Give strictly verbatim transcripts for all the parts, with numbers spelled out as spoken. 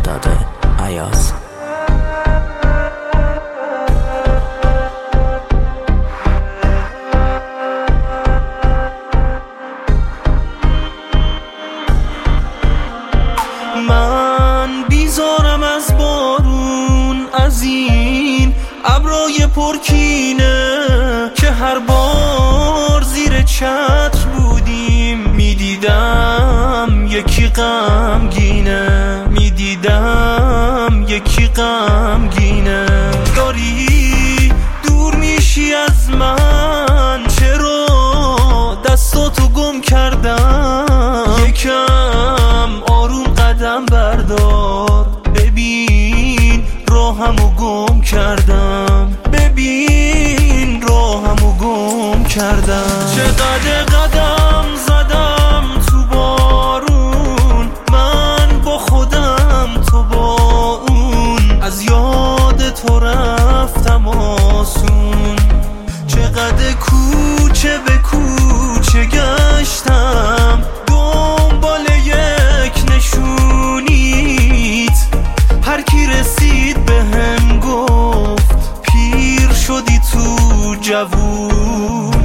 داده ایاز. من بیزارم از بارون، از این ابرای پرکینه که هر بار زیر چتر بودیم میدیدم یکی غمگینه، میدیدم یکی غمگینه. داری دور میشی از من، چرا دستاتو گم کردم؟ یکم آروم قدم بردار، ببین راهمو گم کردم، ببین راهمو گم کردم. چقدر قدم زدم تو بارون، من با خودم تو با اون، از یاد تو رفتم آسون. چقدر کوچه به کوچه گشتم دنبال یک نشونیت، هر کی رسید به هم گفت پیر شدی تو جوونی.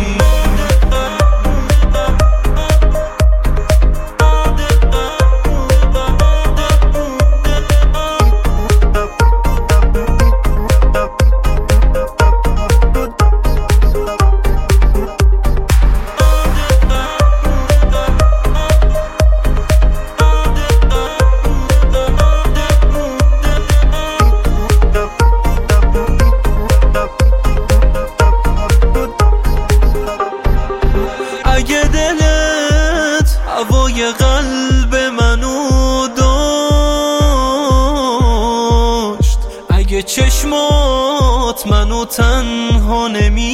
اگه دلت هوای قلب منو داشت، اگه چشمات منو تنها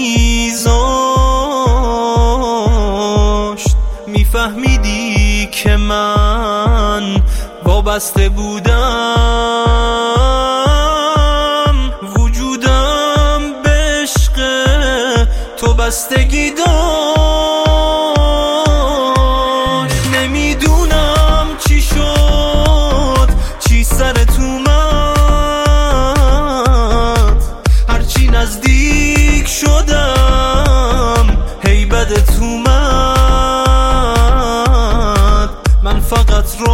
نمیذاشت، میفهمیدی که من وابسته بودم، وجودم به عشق تو بستگی داشت. نمیدونم چی شد، چی سرت اومد، هرچی نزدیک شدم هی بدت اومد. من فقط رو